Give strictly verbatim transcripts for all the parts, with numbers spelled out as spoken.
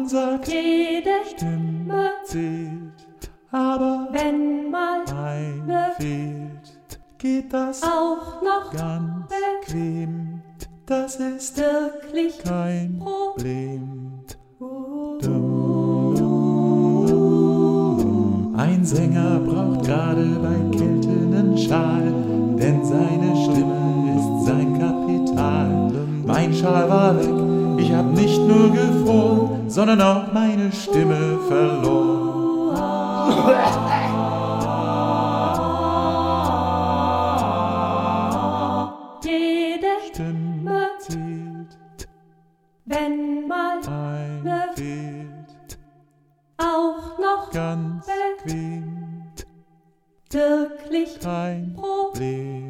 Man sagt, jede Stimme zählt, aber wenn mal eine fehlt, geht das auch noch ganz bequem. Das ist wirklich kein Problem. Ein Sänger braucht gerade bei Kälte einen Schal, denn seine Stimme ist sein Kapital. Mein Schal war weg, ich hab nicht nur gefroren, sondern auch meine Stimme verloren. Jede Stimme zählt, wenn mal eine fehlt, auch noch ganz bequem, wirklich kein Problem.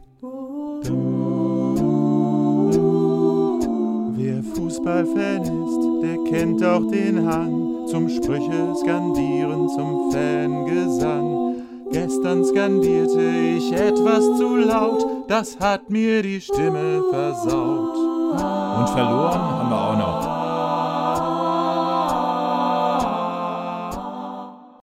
Wer Fußballfan ist, der kennt auch den Hang zum Sprüche skandieren, zum Fangesang. Gestern skandierte ich etwas zu laut, das hat mir die Stimme versaut. Und verloren haben wir auch noch.